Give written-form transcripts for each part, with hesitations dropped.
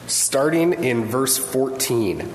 starting in verse 14.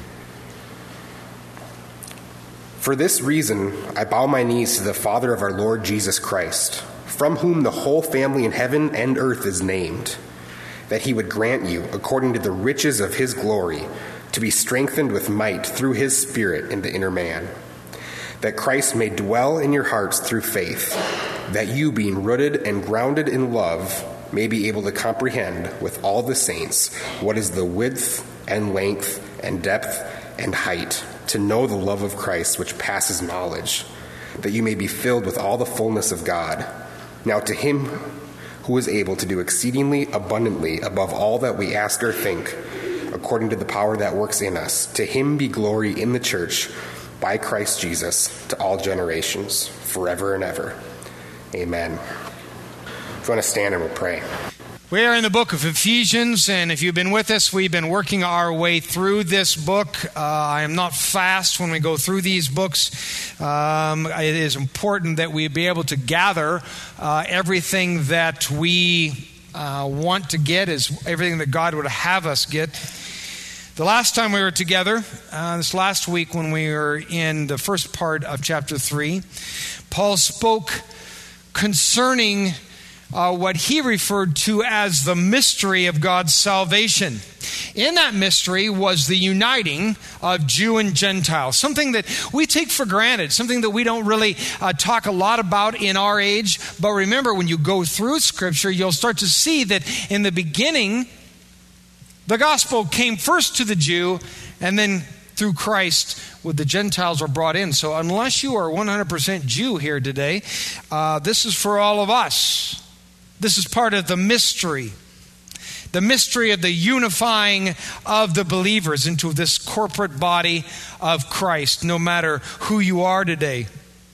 For this reason, I bow my knees to the Father of our Lord Jesus Christ, from whom the whole family in heaven and earth is named, that he would grant you, according to the riches of his glory, to be strengthened with might through his Spirit in the inner man, that Christ may dwell in your hearts through faith, that you, being rooted and grounded in love, may be able to comprehend with all the saints what is the width and length and depth and height, to know the love of Christ which passes knowledge, that you may be filled with all the fullness of God. Now to him who is able to do exceedingly abundantly above all that we ask or think, according to the power that works in us, to him be glory in the church by Christ Jesus to all generations, forever and ever. Amen. If you want to stand and we'll pray. We are in the book of Ephesians, and if you've been with us, we've been working our way through this book. I am not fast when we go through these books. It is important that we be able to gather everything that we want to get, is everything that God would have us get. The last time we were together, this last week when we were in the first part of chapter 3, Paul spoke concerning what he referred to as the mystery of God's salvation. In that mystery was the uniting of Jew and Gentile, something that we take for granted, something that we don't really talk a lot about in our age. But remember, when you go through Scripture, you'll start to see that in the beginning, the gospel came first to the Jew, and then through Christ, the Gentiles are brought in. So unless you are 100% Jew here today, this is for all of us. This is part of the mystery of the unifying of the believers into this corporate body of Christ, no matter who you are today.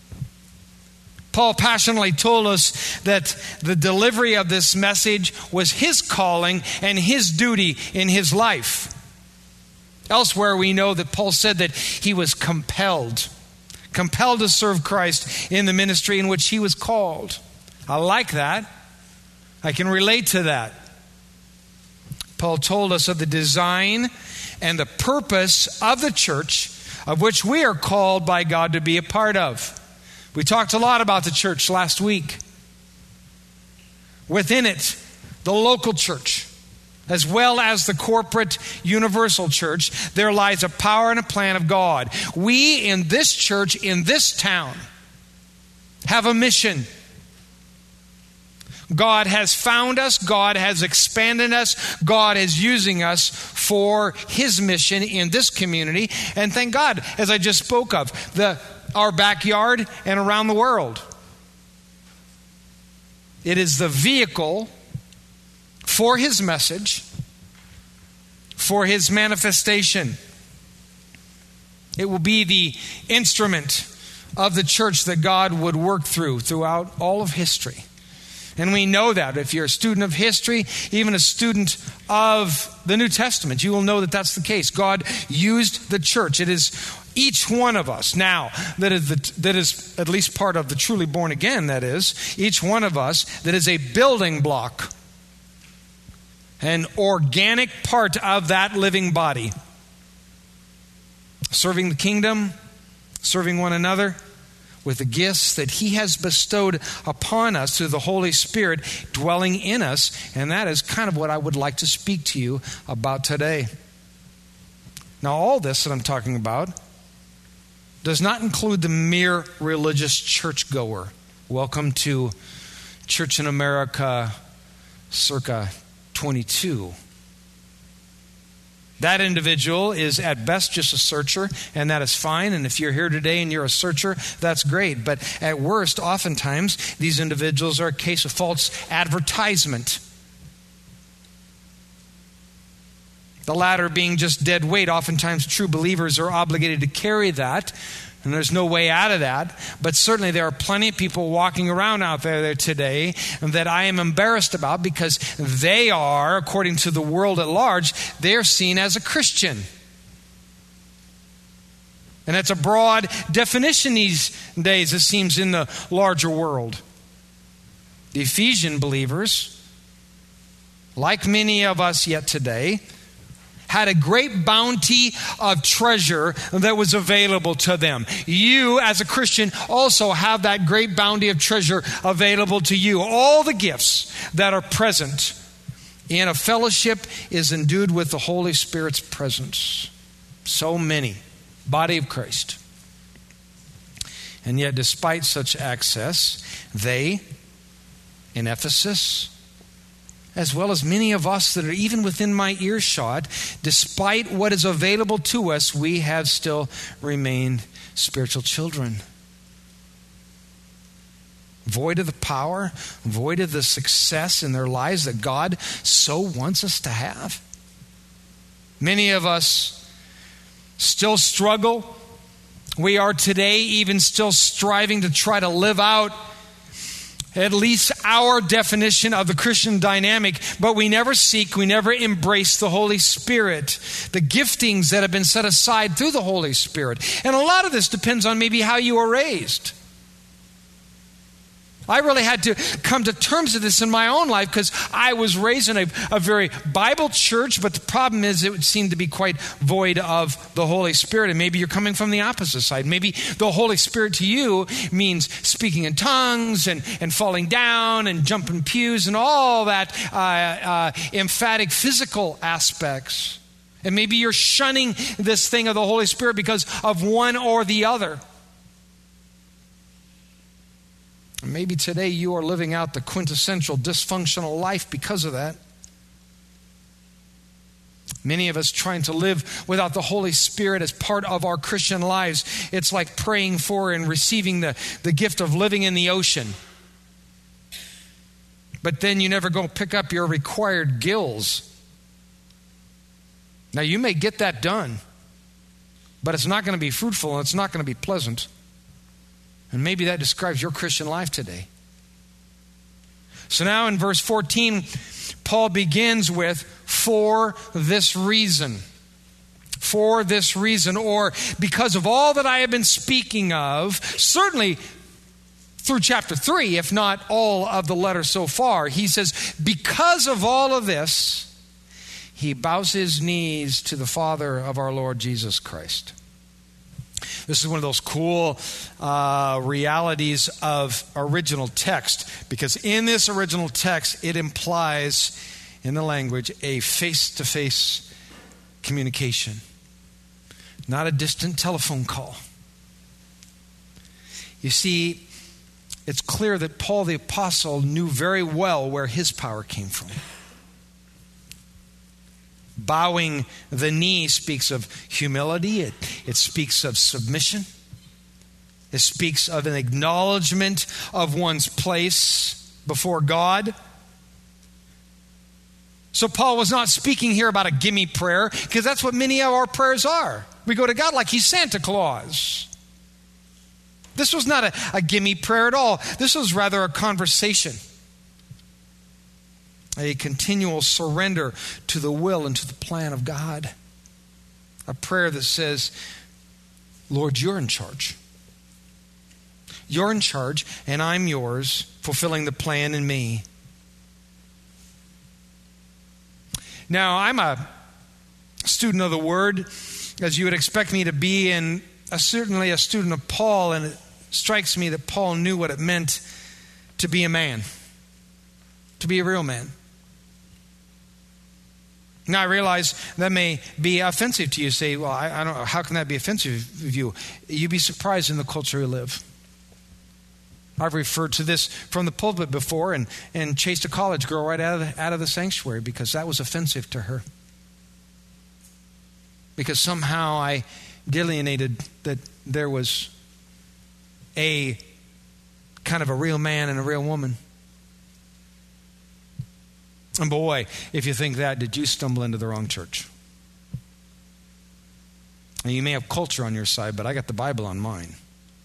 Paul passionately told us that the delivery of this message was his calling and his duty in his life. Elsewhere, we know that Paul said that he was compelled to serve Christ in the ministry in which he was called. I like that. I can relate to that. Paul told us of the design and the purpose of the church, of which we are called by God to be a part of. We talked a lot about the church last week. Within it, the local church, as well as the corporate universal church, there lies a power and a plan of God. We in this church, in this town, have a mission. God has found us. God has expanded us. God is using us for his mission in this community. And thank God, as I just spoke of, our backyard and around the world. It is the vehicle for his message, for his manifestation. It will be the instrument of the church that God would work throughout all of history. And we know that. If you're a student of history, even a student of the New Testament, you will know that that's the case. God used the church. It is each one of us now that is at least part of the truly born again, that is, each one of us that is a building block, an organic part of that living body. Serving the kingdom, serving one another, with the gifts that he has bestowed upon us through the Holy Spirit dwelling in us. And that is kind of what I would like to speak to you about today. Now, all this that I'm talking about does not include the mere religious churchgoer. Welcome to Church in America circa 22. That individual is at best just a searcher, and that is fine. And if you're here today and you're a searcher, that's great. But at worst, oftentimes, these individuals are a case of false advertisement. The latter being just dead weight. Oftentimes, true believers are obligated to carry that, and there's no way out of that. But certainly there are plenty of people walking around out there today that I am embarrassed about because they are, according to the world at large, they're seen as a Christian. And that's a broad definition these days, it seems, in the larger world. The Ephesian believers, like many of us yet today, had a great bounty of treasure that was available to them. You, as a Christian, also have that great bounty of treasure available to you. All the gifts that are present in a fellowship is endued with the Holy Spirit's presence. So many. Body of Christ. And yet, despite such access, they, in Ephesus, as well as many of us that are even within my earshot, despite what is available to us, we have still remained spiritual children. Void of the power, void of the success in their lives that God so wants us to have. Many of us still struggle. We are today even still striving to try to live out at least our definition of the Christian dynamic, but we never seek, we never embrace the Holy Spirit, the giftings that have been set aside through the Holy Spirit. And a lot of this depends on maybe how you were raised. I really had to come to terms with this in my own life because I was raised in a very Bible church, but the problem is it would seem to be quite void of the Holy Spirit. And maybe you're coming from the opposite side. Maybe the Holy Spirit to you means speaking in tongues and falling down and jumping pews and all that emphatic physical aspects. And maybe you're shunning this thing of the Holy Spirit because of one or the other. Maybe today you are living out the quintessential dysfunctional life because of that. Many of us trying to live without the Holy Spirit as part of our Christian lives. It's like praying for and receiving the gift of living in the ocean. But then you never go pick up your required gills. Now you may get that done, but it's not going to be fruitful and it's not going to be pleasant. And maybe that describes your Christian life today. So now in verse 14, Paul begins with, for this reason. For this reason, or because of all that I have been speaking of, certainly through chapter 3, if not all of the letter so far, he says, because of all of this, he bows his knees to the Father of our Lord Jesus Christ. This is one of those cool realities of original text, because in this original text, it implies in the language a face-to-face communication, not a distant telephone call. You see, it's clear that Paul the Apostle knew very well where his power came from. Bowing the knee speaks of humility. It speaks of submission. It speaks of an acknowledgement of one's place before God. So Paul was not speaking here about a gimme prayer, because that's what many of our prayers are. We go to God like he's Santa Claus. This was not a gimme prayer at all. This was rather a conversation. A continual surrender to the will and to the plan of God. A prayer that says, Lord, you're in charge. You're in charge, and I'm yours, fulfilling the plan in me. Now, I'm a student of the Word, as you would expect me to be, and certainly a student of Paul, and it strikes me that Paul knew what it meant to be a man, to be a real man. Now, I realize that may be offensive to you. Say, well, I don't know, how can that be offensive of you? You'd be surprised in the culture we live. I've referred to this from the pulpit before and chased a college girl right out of the sanctuary because that was offensive to her. Because somehow I delineated that there was a kind of a real man and a real woman. And boy, if you think that, did you stumble into the wrong church? And you may have culture on your side, but I got the Bible on mine.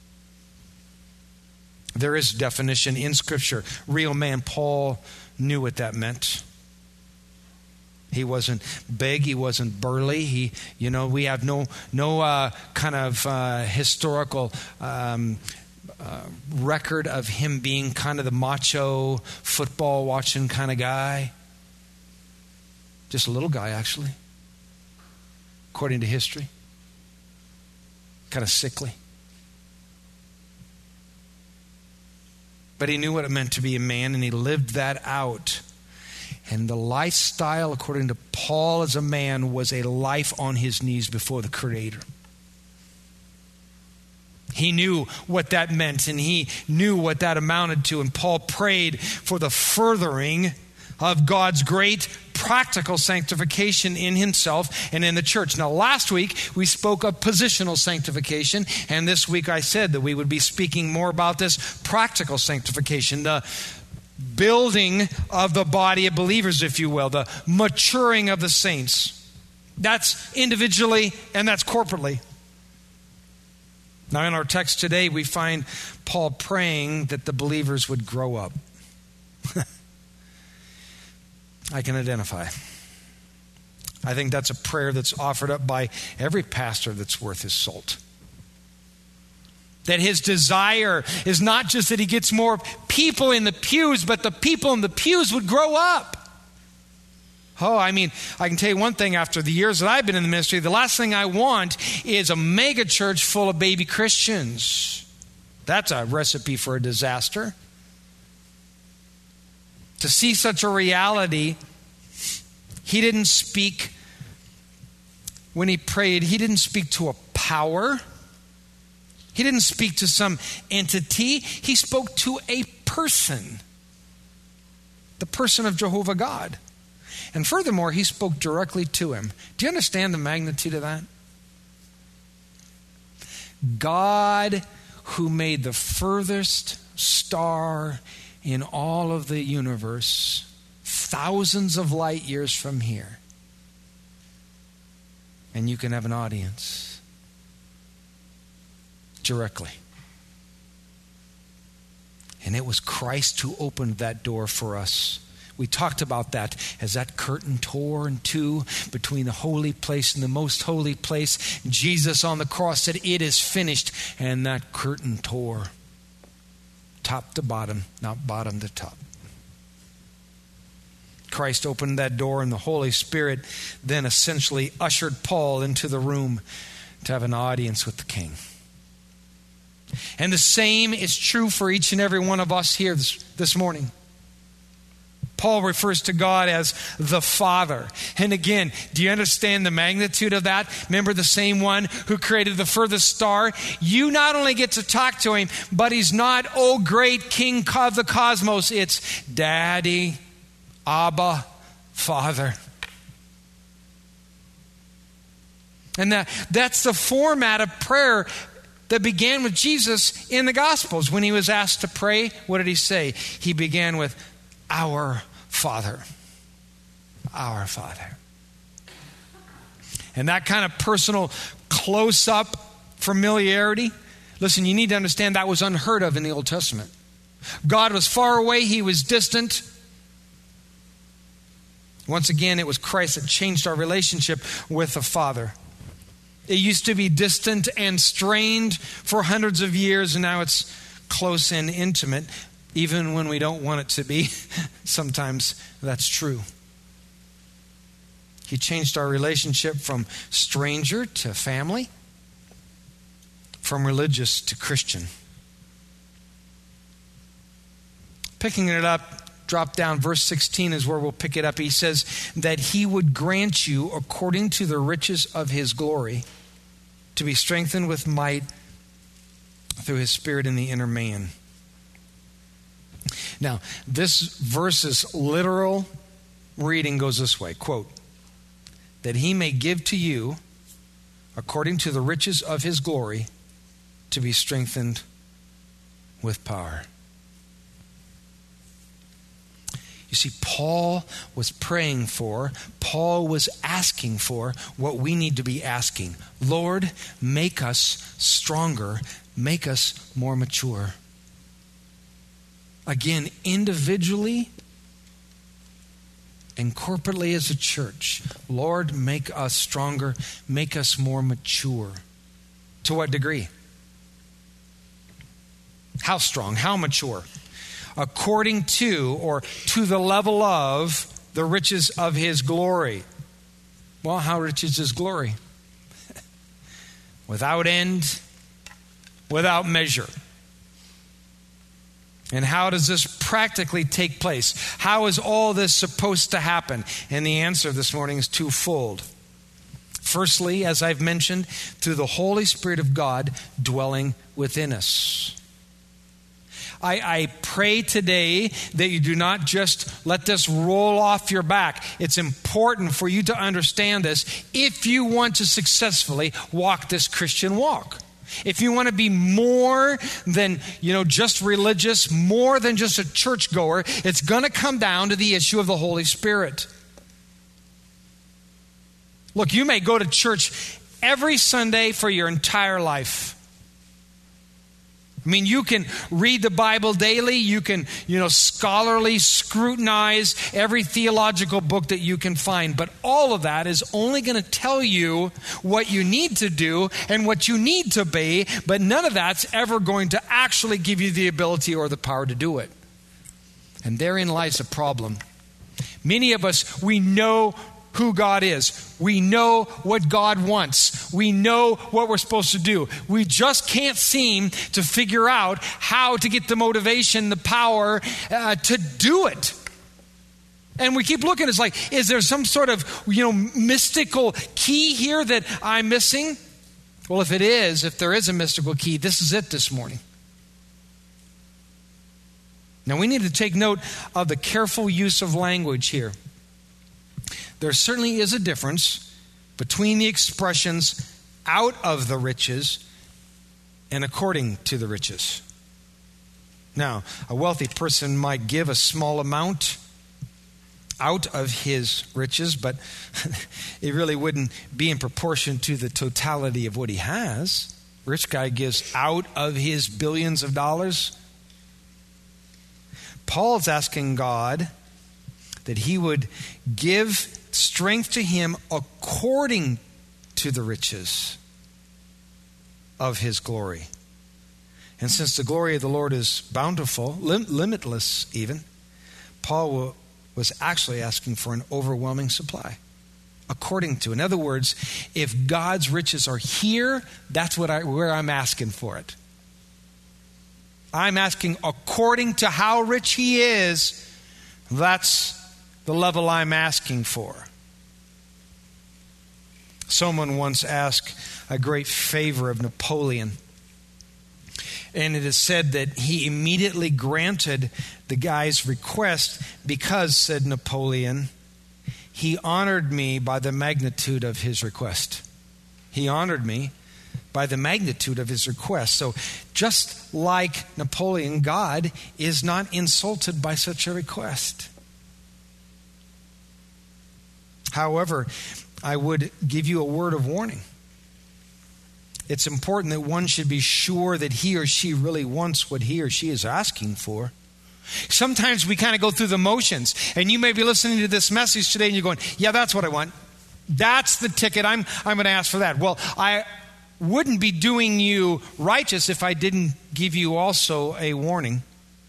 There is definition in Scripture. Real man, Paul knew what that meant. He wasn't big. He wasn't burly. We have no kind of historical record of him being kind of the macho football watching kind of guy. Just a little guy, actually. according to history. Kind of sickly. But he knew what it meant to be a man, and he lived that out. And the lifestyle, according to Paul as a man, was a life on his knees before the Creator. He knew what that meant, and he knew what that amounted to. And Paul prayed for the furthering of God's great practical sanctification in himself and in the church. Now, last week we spoke of positional sanctification, and this week I said that we would be speaking more about this practical sanctification, the building of the body of believers, if you will, the maturing of the saints. That's individually and that's corporately. Now, in our text today, we find Paul praying that the believers would grow up. I can identify. I think that's a prayer that's offered up by every pastor that's worth his salt. That his desire is not just that he gets more people in the pews, but the people in the pews would grow up. Oh, I mean, I can tell you one thing, after the years that I've been in the ministry, the last thing I want is a mega church full of baby Christians. That's a recipe for a disaster. To see such a reality, he didn't speak, when he prayed, he didn't speak to a power. He didn't speak to some entity. He spoke to a person. The person of Jehovah God. And furthermore, he spoke directly to him. Do you understand the magnitude of that? God, who made the furthest star in all of the universe, thousands of light years from here, and you can have an audience directly. And it was Christ who opened that door for us. We talked about that as that curtain tore in two between the holy place and the most holy place. Jesus on the cross said, "It is finished," and that curtain tore top to bottom, not bottom to top. Christ opened that door, and the Holy Spirit then essentially ushered Paul into the room to have an audience with the King. And the same is true for each and every one of us here this morning. Paul refers to God as the Father. And again, do you understand the magnitude of that? Remember, the same one who created the furthest star? You not only get to talk to him, but he's not, "Oh, great King of the cosmos." It's Daddy, Abba, Father. And that's the format of prayer that began with Jesus in the Gospels. When he was asked to pray, what did he say? He began with, "Our Father." Our Father. And that kind of personal close-up familiarity, listen, you need to understand that was unheard of in the Old Testament. God was far away. He was distant. Once again, it was Christ that changed our relationship with the Father. It used to be distant and strained for hundreds of years, and now it's close and intimate, even when we don't want it to be. Sometimes that's true. He changed our relationship from stranger to family, from religious to Christian. Picking it up, drop down, verse 16 is where we'll pick it up. He says that he would grant you, according to the riches of his glory, to be strengthened with might through his Spirit in the inner man. Now, this verse's literal reading goes this way, quote, "that he may give to you, according to the riches of his glory, to be strengthened with power." You see, Paul was praying for, Paul was asking for what we need to be asking. Lord, make us stronger, make us more mature. Again, individually and corporately as a church, Lord, make us stronger, make us more mature. To what degree? How strong? How mature? According to, or to the level of, the riches of his glory. Well, how rich is his glory? without end, without measure. And how does this practically take place? How is all this supposed to happen? And the answer this morning is twofold. Firstly, as I've mentioned, through the Holy Spirit of God dwelling within us. I pray today that you do not just let this roll off your back. It's important for you to understand this if you want to successfully walk this Christian walk. If you want to be more than, just religious, more than just a churchgoer, it's going to come down to the issue of the Holy Spirit. Look, you may go to church every Sunday for your entire life. I mean, you can read the Bible daily. You can, scholarly scrutinize every theological book that you can find. But all of that is only going to tell you what you need to do and what you need to be. But none of that's ever going to actually give you the ability or the power to do it. And therein lies a problem. Many of us, we know who God is. We know what God wants. We know what we're supposed to do. We just can't seem to figure out how to get the motivation, the power to do it. And we keep looking, it's like, is there some sort of, mystical key here that I'm missing? Well, if there is a mystical key, this is it this morning. Now we need to take note of the careful use of language here. There certainly is a difference between the expressions out of the riches and according to the riches. Now, a wealthy person might give a small amount out of his riches, but it really wouldn't be in proportion to the totality of what he has. Rich guy gives out of his billions of dollars. Paul's asking God that he would give strength to him according to the riches of his glory. And since the glory of the Lord is bountiful, limitless even, Paul was actually asking for an overwhelming supply. According to. In other words, if God's riches are here, that's where I'm asking for it. I'm asking according to how rich he is, that's the level I'm asking for. Someone once asked a great favor of Napoleon. And it is said that he immediately granted the guy's request because, said Napoleon, he honored me by the magnitude of his request. He honored me by the magnitude of his request. So just like Napoleon, God is not insulted by such a request. However, I would give you a word of warning. It's important that one should be sure that he or she really wants what he or she is asking for. Sometimes we kind of go through the motions, and you may be listening to this message today and you're going, yeah, that's what I want. That's the ticket. I'm going to ask for that. Well, I wouldn't be doing you righteous if I didn't give you also a warning.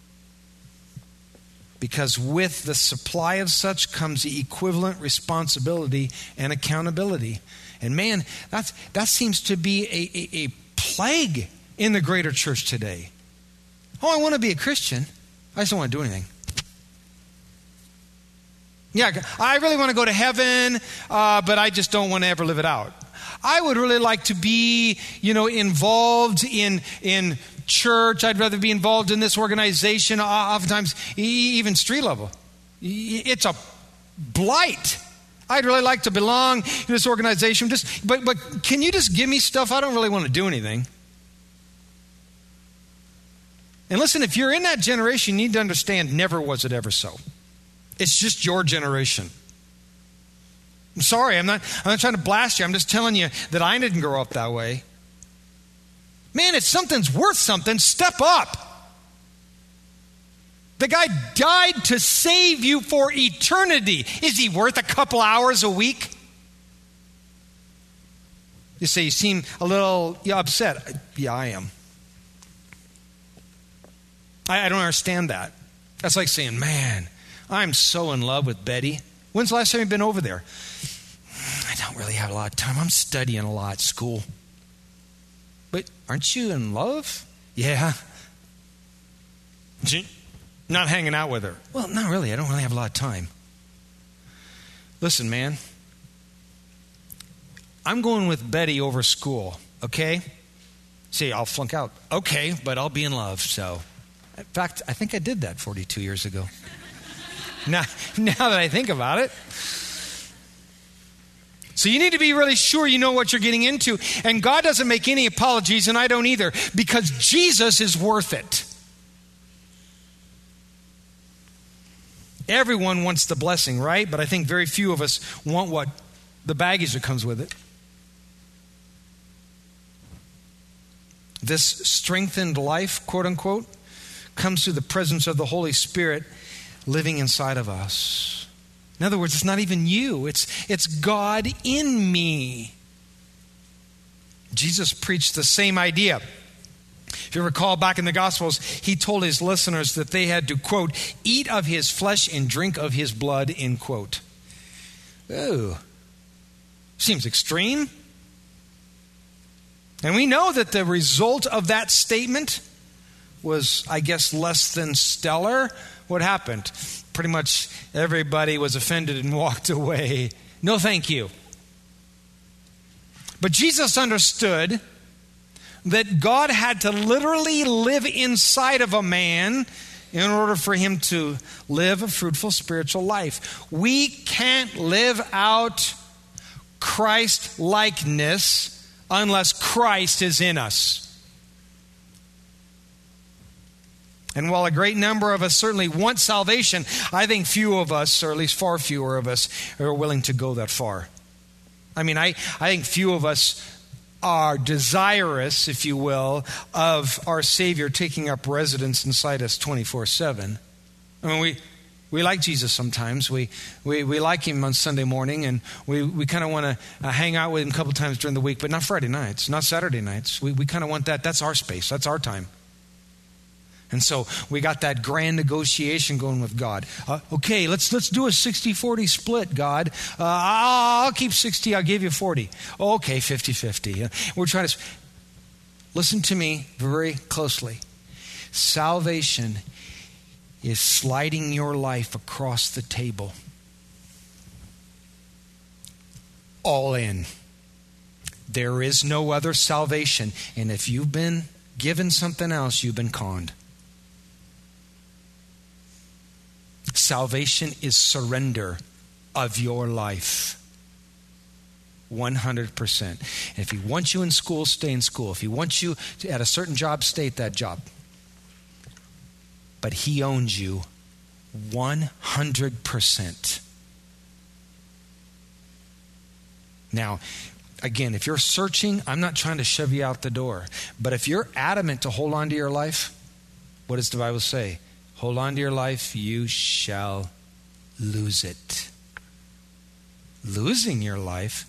Because with the supply of such comes the equivalent responsibility and accountability. And man, that seems to be a plague in the greater church today. Oh, I want to be a Christian. I just don't want to do anything. Yeah, I really want to go to heaven, but I just don't want to ever live it out. I would really like to be, involved in church. I'd rather be involved in this organization, oftentimes even street level. It's a blight. I'd really like to belong to this organization. But can you just give me stuff? I don't really want to do anything. And listen, if you're in that generation, you need to understand, never was it ever so. It's just your generation. I'm sorry, I'm not trying to blast you. I'm just telling you that I didn't grow up that way. Man, if something's worth something, step up. The guy died to save you for eternity. Is he worth a couple hours a week? You say you seem a little upset. Yeah, I am. I don't understand that. That's like saying, man, I'm so in love with Betty. When's the last time you've been over there? I don't really have a lot of time. I'm studying a lot at school. But aren't you in love? Yeah. Not hanging out with her. Well, not really. I don't really have a lot of time. Listen, man. I'm going with Betty over school, okay? See, I'll flunk out. Okay, but I'll be in love, so. In fact, I think I did that 42 years ago. now that I think about it. So you need to be really sure you know what you're getting into. And God doesn't make any apologies, and I don't either, because Jesus is worth it. Everyone wants the blessing, right? But I think very few of us want what the baggage that comes with it. This strengthened life, quote unquote, comes through the presence of the Holy Spirit living inside of us. In other words, it's not even you. It's God in me. Jesus preached the same idea. If you recall back in the Gospels, he told his listeners that they had to, quote, eat of his flesh and drink of his blood, end quote. Ooh, seems extreme. And we know that the result of that statement was, I guess, less than stellar. What happened? Pretty much everybody was offended and walked away. No, thank you. But Jesus understood that God had to literally live inside of a man in order for him to live a fruitful spiritual life. We can't live out Christ-likeness unless Christ is in us. And while a great number of us certainly want salvation, I think few of us, or at least far fewer of us, are willing to go that far. I mean, I think few of us are desirous, if you will, of our Savior taking up residence inside us 24/7. I mean, we like Jesus sometimes. We like him on Sunday morning, and we kind of want to hang out with him a couple times during the week, but not Friday nights, not Saturday nights. We kind of want that. That's our space. That's our time. And so we got that grand negotiation going with God. Okay, let's do a 60-40 split, God. I'll keep 60, I'll give you 40. Okay, 50-50. We're trying to... Listen to me very closely. Salvation is sliding your life across the table. All in. There is no other salvation. And if you've been given something else, you've been conned. Salvation is surrender of your life. 100%. And if he wants you in school, stay in school. If he wants you at a certain job, stay at that job. But he owns you 100%. Now, again, if you're searching, I'm not trying to shove you out the door. But if you're adamant to hold on to your life, what does the Bible say? Hold on to your life, you shall lose it. Losing your life,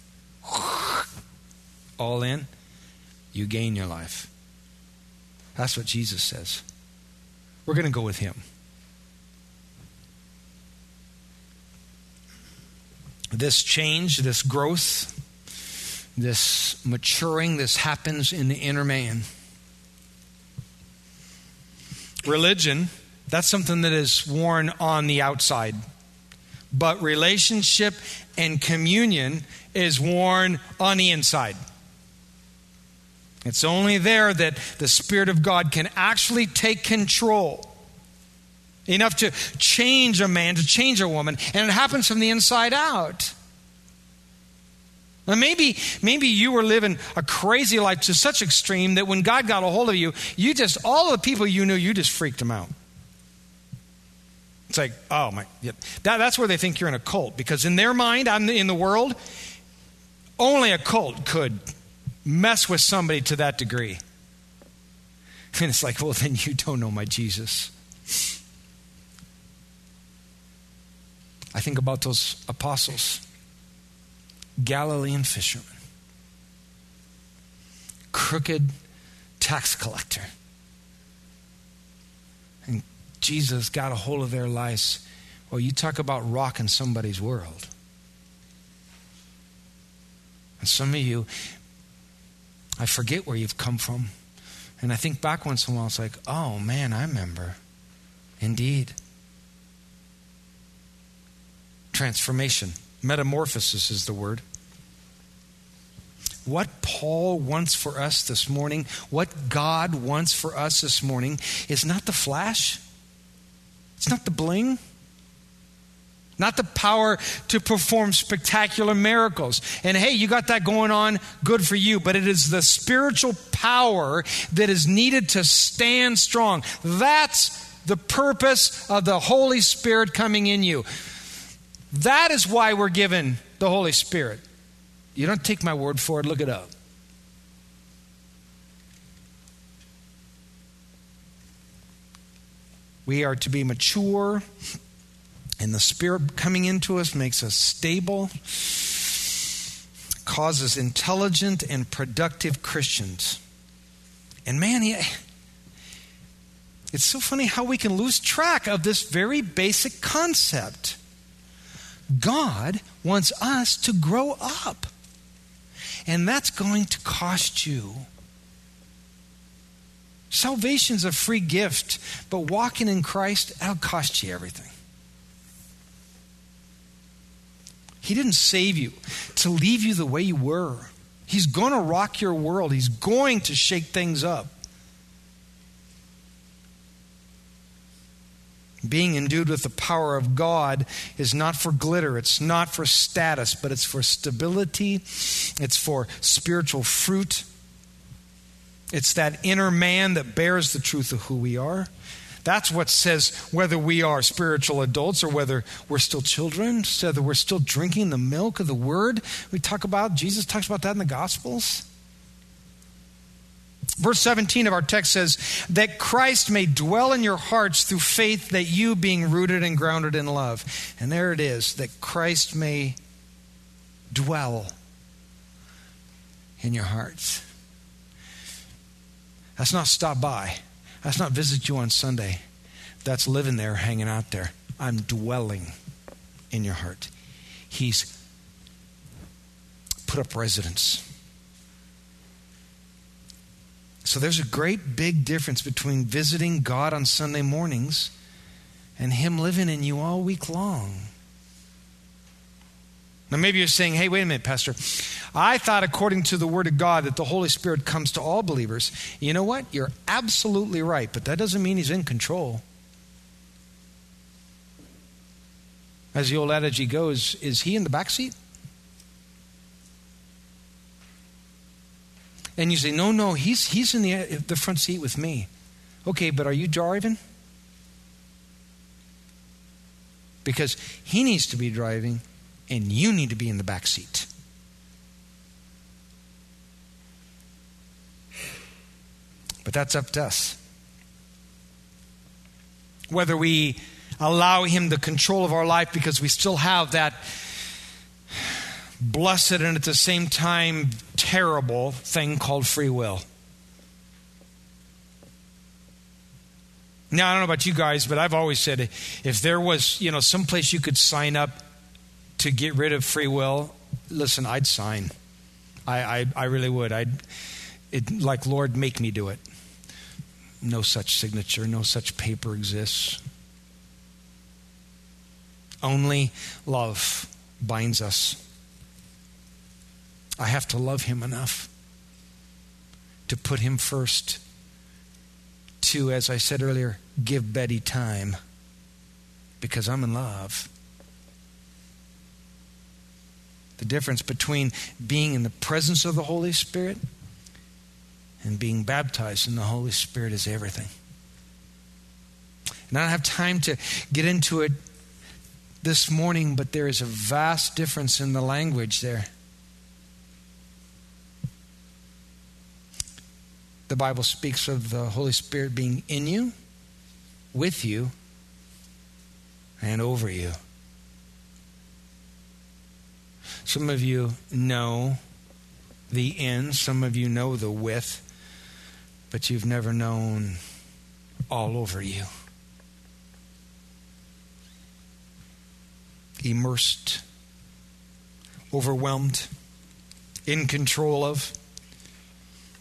all in, you gain your life. That's what Jesus says. We're going to go with him. This change, this growth, this maturing, this happens in the inner man. Religion, that's something that is worn on the outside. But relationship and communion is worn on the inside. It's only there that the Spirit of God can actually take control. Enough to change a man, to change a woman. And it happens from the inside out. Now maybe you were living a crazy life to such extreme that when God got a hold of you, all the people you knew, you just freaked them out. It's like, oh my, that's where they think you're in a cult. Because in their mind, in the world, only a cult could mess with somebody to that degree. And it's like, well, then you don't know my Jesus. I think about those apostles, Galilean fishermen, crooked tax collector. And Jesus got a hold of their lives. Well, you talk about rocking somebody's world. And some of you, I forget where you've come from. And I think back once in a while, it's like, oh man, I remember. Indeed. Transformation. Metamorphosis is the word. What Paul wants for us this morning, what God wants for us this morning, is not the flash. It's not the bling. Not the power to perform spectacular miracles. And hey, you got that going on, good for you. But it is the spiritual power that is needed to stand strong. That's the purpose of the Holy Spirit coming in you. That is why we're given the Holy Spirit. You don't take my word for it, look it up. We are to be mature, and the Spirit coming into us makes us stable, causes intelligent and productive Christians. And man, it's so funny how we can lose track of this very basic concept. God wants us to grow up. And that's going to cost you. Salvation's a free gift, but walking in Christ, that'll cost you everything. He didn't save you to leave you the way you were. He's going to rock your world. He's going to shake things up. Being endued with the power of God is not for glitter. It's not for status, but it's for stability. It's for spiritual fruit. It's that inner man that bears the truth of who we are. That's what says whether we are spiritual adults or whether we're still children, whether we're still drinking the milk of the word. Jesus talks about that in the Gospels. Verse 17 of our text says, that Christ may dwell in your hearts through faith, that you being rooted and grounded in love. And there it is, that Christ may dwell in your hearts. That's not stop by. That's not visit you on Sunday. That's living there, hanging out there. I'm dwelling in your heart. He's put up residence. So there's a great big difference between visiting God on Sunday mornings and Him living in you all week long. Now maybe you're saying, hey, wait a minute, Pastor. I thought according to the Word of God that the Holy Spirit comes to all believers. You know what? You're absolutely right, but that doesn't mean He's in control. As the old adage goes, is He in the back seat? And you say, no, he's in the front seat with me. Okay, but are you driving? Because He needs to be driving and you need to be in the back seat. But that's up to us. Whether we allow Him the control of our life because we still have that blessed and at the same time terrible thing called free will. Now, I don't know about you guys, but I've always said if there was, some place you could sign up to get rid of free will, listen, I'd sign. I really would. Like, Lord, make me do it. No such signature, no such paper exists. Only love binds us. I have to love Him enough to put Him first. To, as I said earlier, give Betty time because I'm in love. The difference between being in the presence of the Holy Spirit and being baptized in the Holy Spirit is everything. And I don't have time to get into it this morning, but there is a vast difference in the language there. The Bible speaks of the Holy Spirit being in you, with you, and over you. Some of you know the in, some of you know the with, but you've never known all over you. Immersed, overwhelmed, in control of.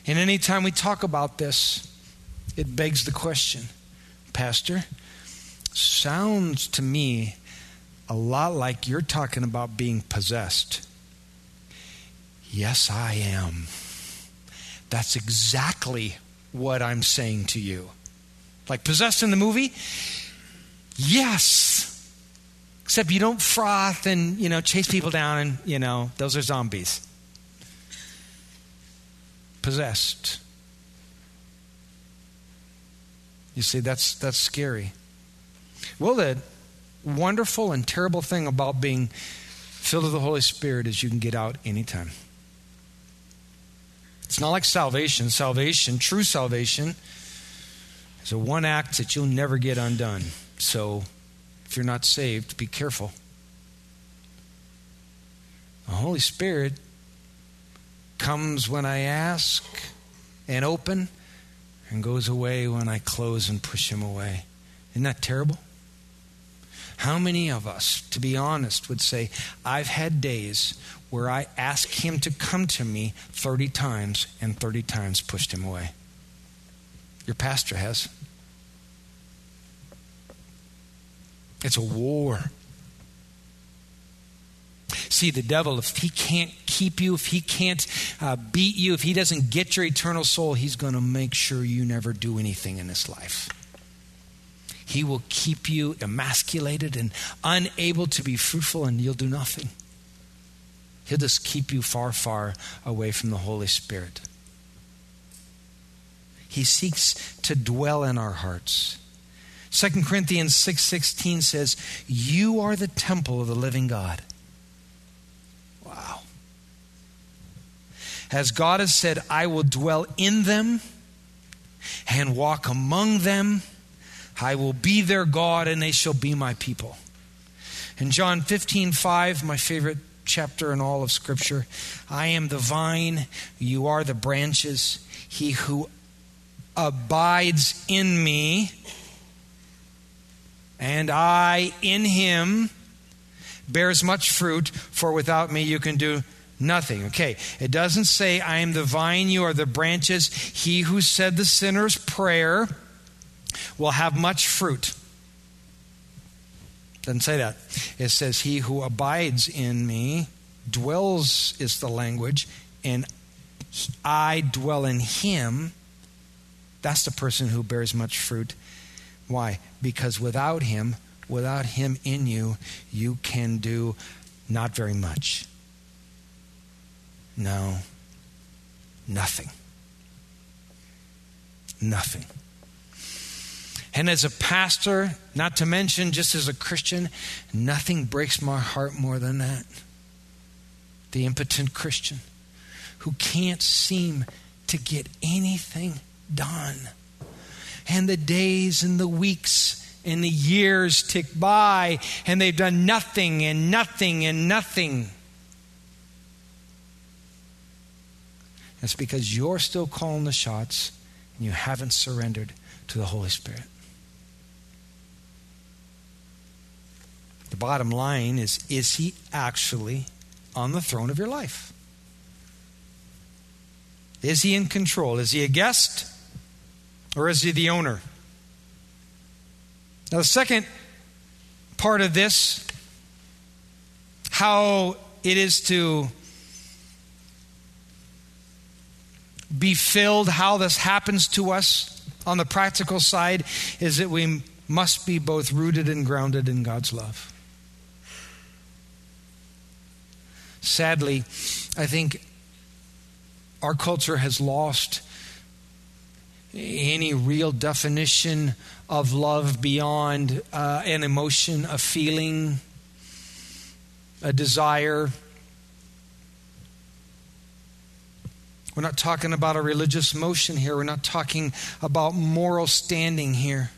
And anytime we talk about this, it begs the question, Pastor, sounds to me a lot like you're talking about being possessed. Yes, I am. That's exactly what I'm saying to you. Like possessed in the movie? Yes. Except you don't froth and, chase people down and, those are zombies. Possessed. You see, that's scary. Well, the wonderful and terrible thing about being filled with the Holy Spirit is you can get out anytime. It's not like salvation. Salvation, true salvation, is a one act that you'll never get undone. So if you're not saved, be careful. The Holy Spirit comes when I ask and open, and goes away when I close and push him away. Isn't that terrible? How many of us, to be honest, would say, I've had days where I asked him to come to me 30 times and 30 times pushed him away? Your pastor has. It's a war. See, the devil, if he can't keep you, if he can't beat you, if he doesn't get your eternal soul, he's going to make sure you never do anything in this life. He will keep you emasculated and unable to be fruitful, and you'll do nothing. He'll just keep you far, far away from the Holy Spirit. He seeks to dwell in our hearts. 2 Corinthians 6:16 says, you are the temple of the living God. Wow. As God has said, I will dwell in them and walk among them. I will be their God and they shall be my people. In John 15:5, my favorite chapter in all of Scripture, I am the vine, you are the branches. He who abides in me and I in him bears much fruit, for without me you can do nothing. Okay, it doesn't say I am the vine, you are the branches. He who said the sinner's prayer will have much fruit. Doesn't say that. It says he who abides in me, dwells is the language, and I dwell in him. That's the person who bears much fruit. Why? Because without him in you, you can do not very much. No, nothing. Nothing. And as a pastor, not to mention just as a Christian, nothing breaks my heart more than that. The impotent Christian who can't seem to get anything done. And the days and the weeks and the years tick by and they've done nothing and nothing and nothing. That's because you're still calling the shots and you haven't surrendered to the Holy Spirit. The bottom line is he actually on the throne of your life? Is he in control? Is he a guest? Or is he the owner? Now the second part of this, how it is to be filled, how this happens to us on the practical side, is that we must be both rooted and grounded in God's love. Sadly, I think our culture has lost any real definition of love beyond an emotion, a feeling, a desire. We're not talking about a religious motion here. We're not talking about moral standing here.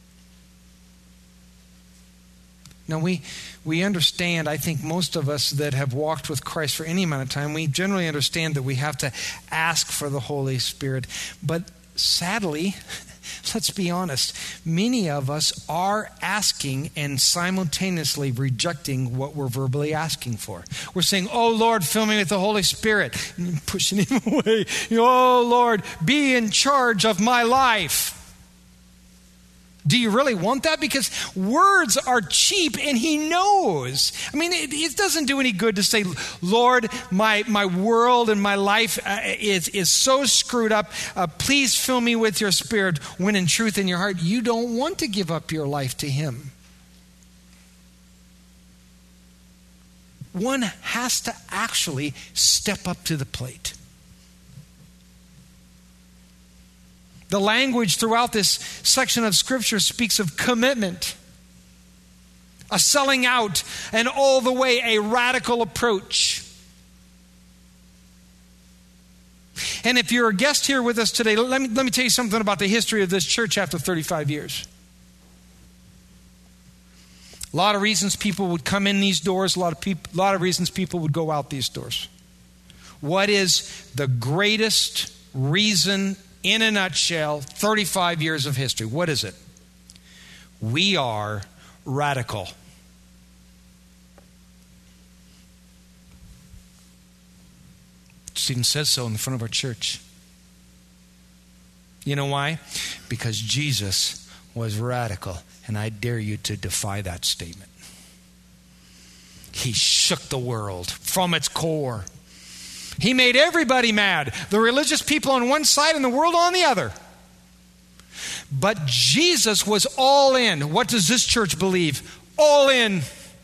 Now, we understand, I think most of us that have walked with Christ for any amount of time, we generally understand that we have to ask for the Holy Spirit. But sadly, let's be honest, many of us are asking and simultaneously rejecting what we're verbally asking for. We're saying, oh Lord, fill me with the Holy Spirit, and pushing him away. Oh Lord, be in charge of my life. Do you really want that? Because words are cheap and he knows. I mean, it doesn't do any good to say, Lord, my world and my life is so screwed up. Please fill me with your Spirit, when in truth in your heart, you don't want to give up your life to him. One has to actually step up to the plate. The language throughout this section of Scripture speaks of commitment, a selling out, and all the way a radical approach. And if you're a guest here with us today, let me tell you something about the history of this church after 35 years. A lot of reasons people would come in these doors, a lot of reasons people would go out these doors. What is the greatest reason, in a nutshell, 35 years of history? What is it? We are radical. It even says so in the front of our church. You know why? Because Jesus was radical, and I dare you to defy that statement. He shook the world from its core. He made everybody mad. The religious people on one side and the world on the other. But Jesus was all in. What does this church believe? All in.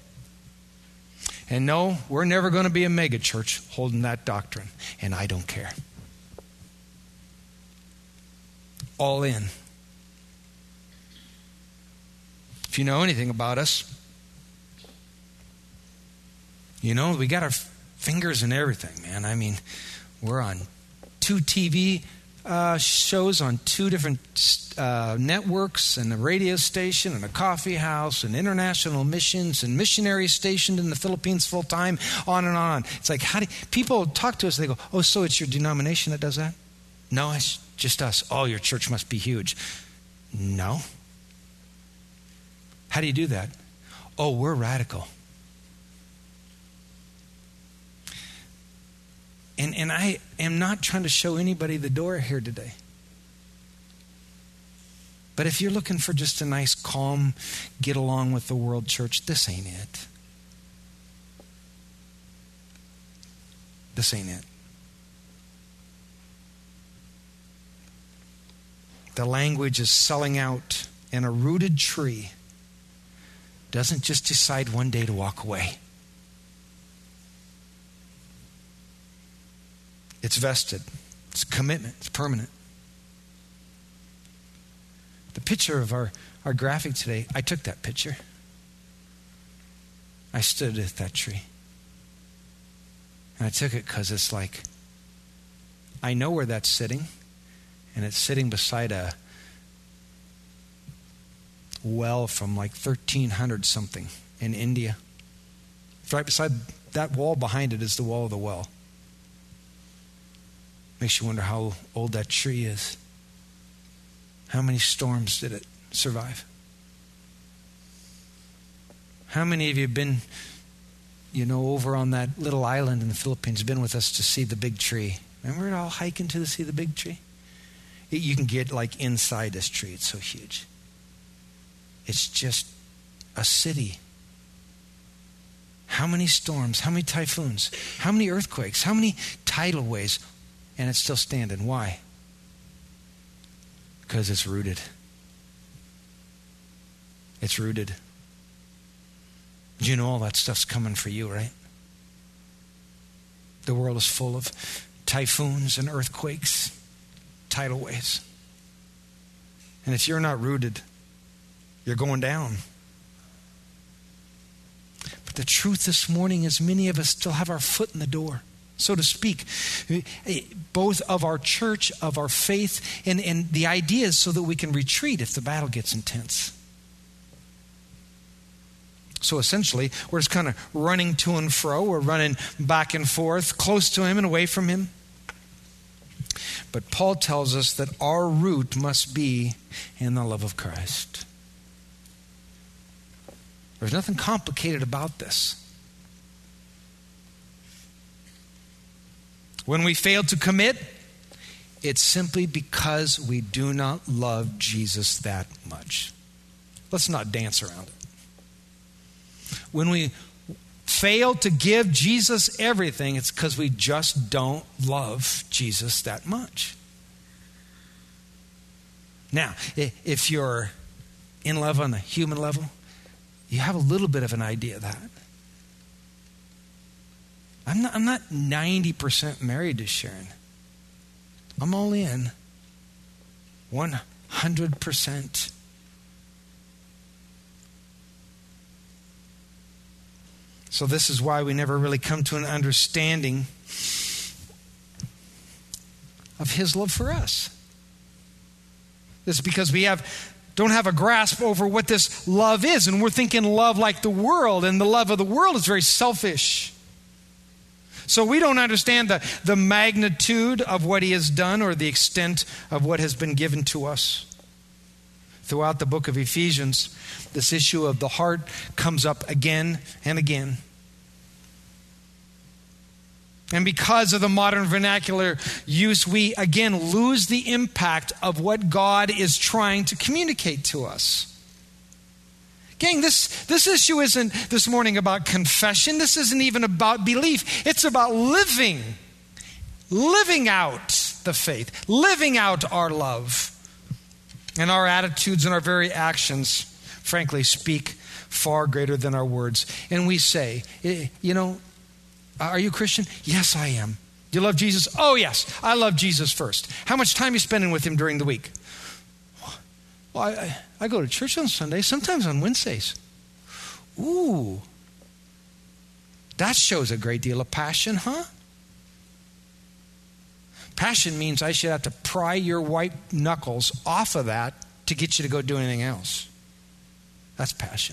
And no, we're never going to be a mega church holding that doctrine. And I don't care. All in. If you know anything about us, you know we got our fingers in everything, man. I mean, we're on 2 TV shows on 2 different networks, and a radio station, and a coffee house, and international missions, and missionaries stationed in the Philippines full time, on and on. It's like, people talk to us, they go, oh, so it's your denomination that does that? No, it's just us. Oh, your church must be huge. No. How do you do that? Oh, we're radical. And I am not trying to show anybody the door here today. But if you're looking for just a nice, calm, get along with the world church, this ain't it. This ain't it. The language is selling out, and a rooted tree doesn't just decide one day to walk away. It's vested. It's commitment. It's permanent. The picture of our graphic today, I took that picture. I stood at that tree. And I took it because it's like, I know where that's sitting. And it's sitting beside a well from like 1300 something in India. Right beside that wall, behind it is the wall of the well. Makes you wonder how old that tree is. How many storms did it survive? How many of you have been, over on that little island in the Philippines, been with us to see the big tree? Remember all hiking to see the big tree? You can get like inside this tree. It's so huge. It's just a city. How many storms? How many typhoons? How many earthquakes? How many tidal waves? And it's still standing. Why? Because it's rooted. It's rooted. You know all that stuff's coming for you, right? The world is full of typhoons and earthquakes, tidal waves. And if you're not rooted, you're going down. But the truth this morning is many of us still have our foot in the door, so to speak, both of our church, of our faith, and the idea is so that we can retreat if the battle gets intense. So essentially, we're just kind of running to and fro. We're running back and forth, close to him and away from him. But Paul tells us that our root must be in the love of Christ. There's nothing complicated about this. When we fail to commit, it's simply because we do not love Jesus that much. Let's not dance around it. When we fail to give Jesus everything, it's because we just don't love Jesus that much. Now, if you're in love on the human level, you have a little bit of an idea of that. I'm not 90% married to Sharon. I'm all in 100%. So this is why we never really come to an understanding of his love for us. This is because we don't have a grasp over what this love is, and we're thinking love like the world, and the love of the world is very selfish. So we don't understand the magnitude of what he has done or the extent of what has been given to us. Throughout the book of Ephesians, this issue of the heart comes up again and again. And because of the modern vernacular use, we again lose the impact of what God is trying to communicate to us. Gang, this issue isn't this morning about confession. This isn't even about belief. It's about living out the faith, living out our love. And our attitudes and our very actions, frankly, speak far greater than our words. And we say, are you a Christian? Yes, I am. Do you love Jesus? Oh, yes, I love Jesus first. How much time are you spending with him during the week? Well, I go to church on Sunday, sometimes on Wednesdays. Ooh, that shows a great deal of passion, huh? Passion means I should have to pry your white knuckles off of that to get you to go do anything else. That's passion.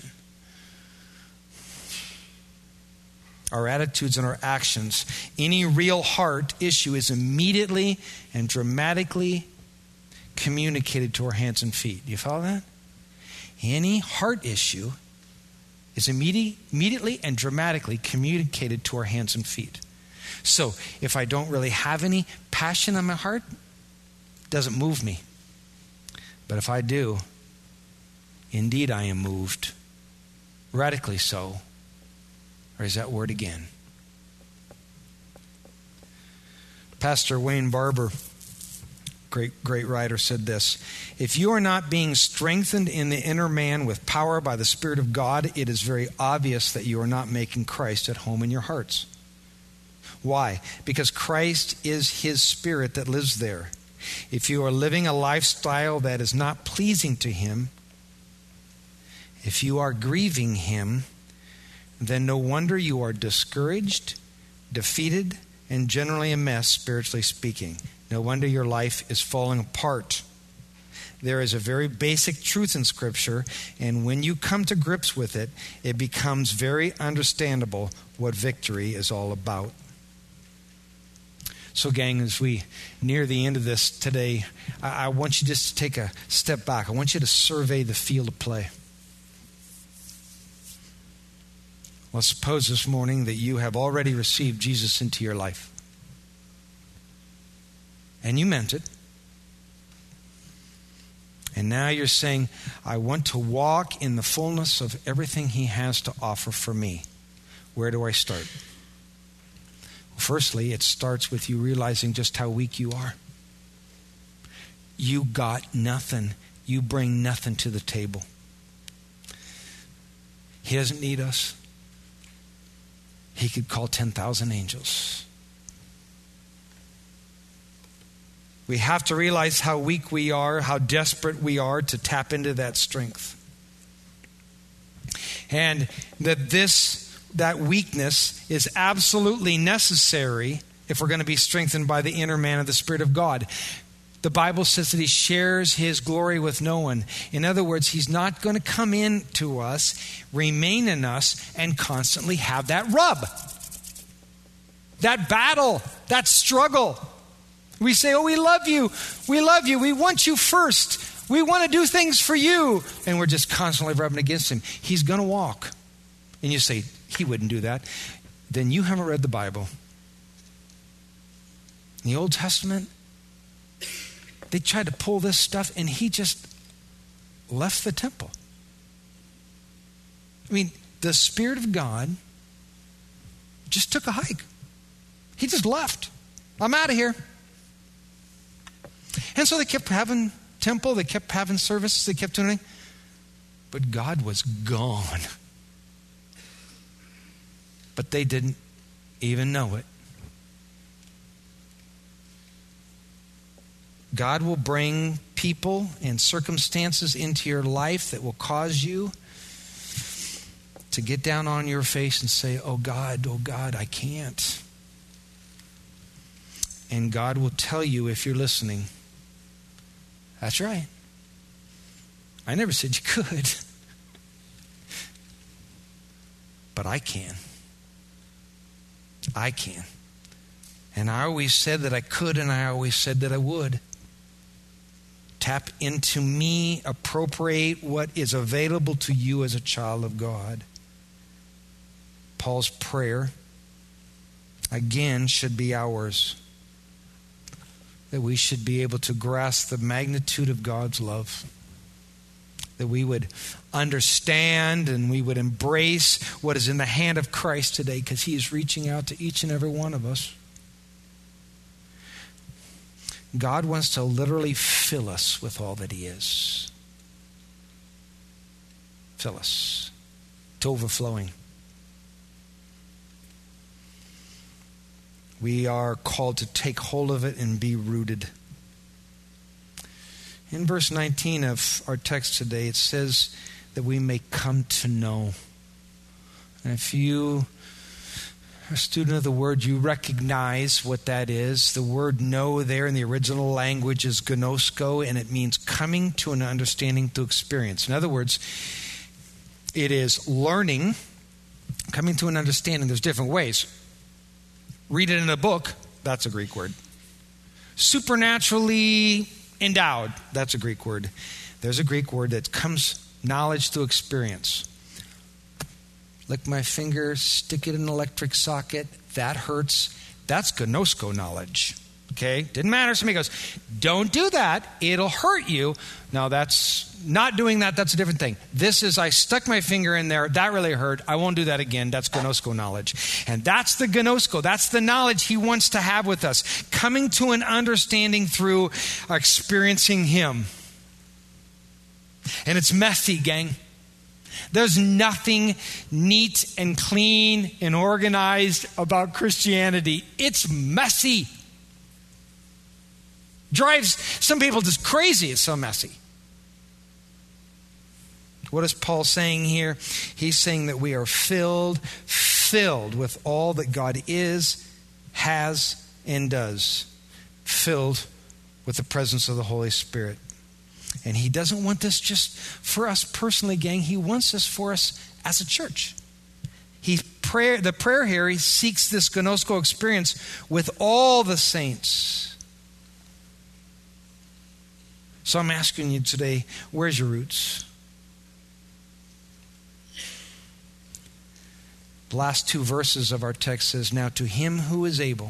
Our attitudes and our actions, any real heart issue is immediately and dramatically communicated to our hands and feet. Do you follow that? Any heart issue is immediately and dramatically communicated to our hands and feet. So if I don't really have any passion in my heart, it doesn't move me. But if I do, indeed I am moved, radically so. Or is that word again? Pastor Wayne Barber, great writer, said this: if you are not being strengthened in the inner man with power by the Spirit of God, it is very obvious that you are not making Christ at home in your hearts. Why? Because Christ is his Spirit that lives there. If you are living a lifestyle that is not pleasing to him, if you are grieving him, then no wonder you are discouraged, defeated, and generally a mess, spiritually speaking. No wonder your life is falling apart. There is a very basic truth in Scripture, and when you come to grips with it, it becomes very understandable what victory is all about. So, gang, as we near the end of this today, I want you just to take a step back. I want you to survey the field of play. Let's suppose this morning that you have already received Jesus into your life. And you meant it. And now you're saying, I want to walk in the fullness of everything he has to offer for me. Where do I start? Well, firstly, it starts with you realizing just how weak you are. You got nothing. You bring nothing to the table. He doesn't need us. He could call 10,000 angels. We have to realize how weak we are, how desperate we are to tap into that strength. And that weakness is absolutely necessary if we're going to be strengthened by the inner man of the Spirit of God. The Bible says that he shares his glory with no one. In other words, he's not going to come into us, remain in us, and constantly have that rub, that battle, that struggle. We say, oh, we love you. We love you. We want you first. We want to do things for you. And we're just constantly rubbing against him. He's going to walk. And you say, he wouldn't do that. Then you haven't read the Bible. In the Old Testament, they tried to pull this stuff and he just left the temple. I mean, the Spirit of God just took a hike. He just left. I'm out of here. And so they kept having temple, they kept having services, they kept doing it. But God was gone. But they didn't even know it. God will bring people and circumstances into your life that will cause you to get down on your face and say, oh God, I can't. And God will tell you, if you're listening, that's right. I never said you could. But I can. I can. And I always said that I could, and I always said that I would. Tap into me, appropriate what is available to you as a child of God. Paul's prayer, again, should be ours. That we should be able to grasp the magnitude of God's love. That we would understand and we would embrace what is in the hand of Christ today, because he is reaching out to each and every one of us. God wants to literally fill us with all that he is. Fill us to overflowing. We are called to take hold of it and be rooted. In verse 19 of our text today, it says that we may come to know. And if you are a student of the word, you recognize what that is. The word know there in the original language is gnosko, and it means coming to an understanding through experience. In other words, it is learning, coming to an understanding. There's different ways. Read it in a book, that's a Greek word. Supernaturally endowed, that's a Greek word. There's a Greek word that comes knowledge through experience. Lick my finger, stick it in an electric socket, that hurts. That's gnosko knowledge. Okay? Didn't matter. Somebody goes, don't do that, it'll hurt you. No, that's not doing that, that's a different thing. This is, I stuck my finger in there, that really hurt, I won't do that again. That's gnosko knowledge. And that's the gnosko, that's the knowledge he wants to have with us. Coming to an understanding through experiencing him. And it's messy, gang. There's nothing neat and clean and organized about Christianity. It's messy. Drives some people just crazy. It's so messy. What is Paul saying here? He's saying that we are filled with all that God is, has, and does. Filled with the presence of the Holy Spirit. And he doesn't want this just for us personally, gang. He wants this for us as a church. The prayer here, he seeks this gnosko experience with all the saints. So I'm asking you today, where's your roots? The last two verses of our text says, now to him who is able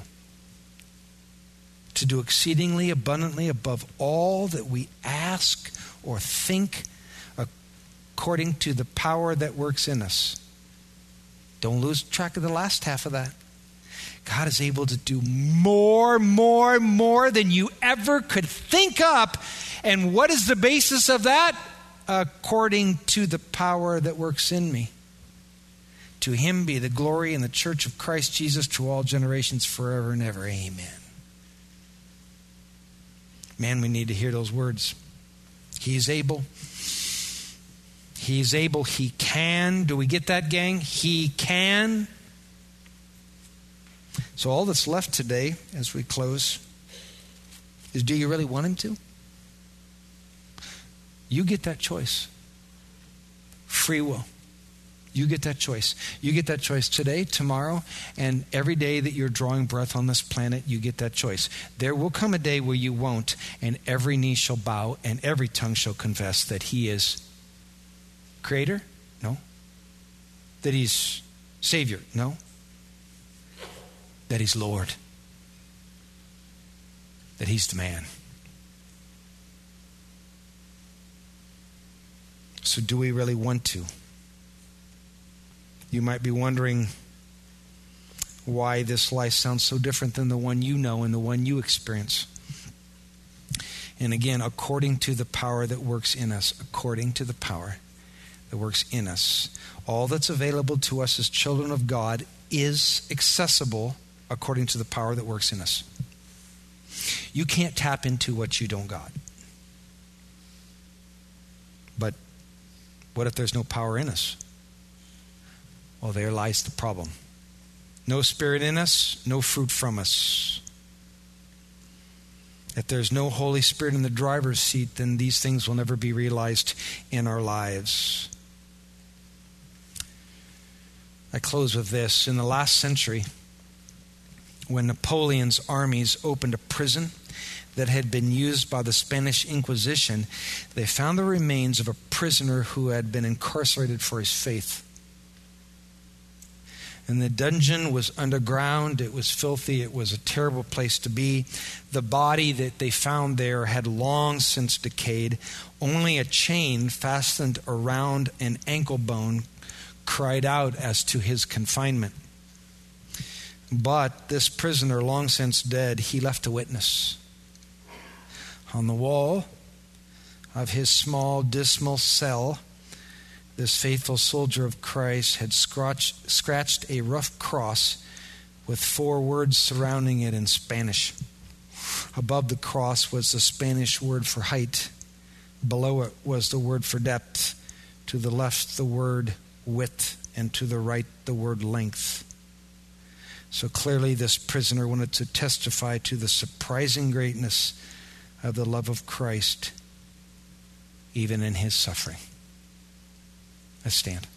to do exceedingly abundantly above all that we ask or think, according to the power that works in us. Don't lose track of the last half of that. God is able to do more than you ever could think up. And what is the basis of that? According to the power that works in me. To him be the glory in the church of Christ Jesus to all generations forever and ever. Amen. Man, we need to hear those words. He's able. He's able. He can. Do we get that, gang? He can. So all that's left today as we close is, do you really want him to? You get that choice. Free will. You get that choice. You get that choice today, tomorrow, and every day that you're drawing breath on this planet, you get that choice. There will come a day where you won't, and every knee shall bow and every tongue shall confess that he is Creator? No. That he's Savior? No. That he's Lord. That he's the man. So do we really want to? You might be wondering why this life sounds so different than the one you know and the one you experience. And again, according to the power that works in us, according to the power that works in us, all that's available to us as children of God is accessible according to the power that works in us. You can't tap into what you don't got. But what if there's no power in us? Well, there lies the problem. No Spirit in us, no fruit from us. If there's no Holy Spirit in the driver's seat, then these things will never be realized in our lives. I close with this. In the last century, when Napoleon's armies opened a prison that had been used by the Spanish Inquisition, they found the remains of a prisoner who had been incarcerated for his faith. And the dungeon was underground. It was filthy. It was a terrible place to be. The body that they found there had long since decayed. Only a chain fastened around an ankle bone cried out as to his confinement. But this prisoner, long since dead, he left a witness. On the wall of his small, dismal cell, this faithful soldier of Christ had scratched a rough cross with 4 words surrounding it in Spanish. Above the cross was the Spanish word for height. Below it was the word for depth. To the left, the word width. And to the right, the word length. So clearly this prisoner wanted to testify to the surprising greatness of the love of Christ, even in his suffering. Let's stand.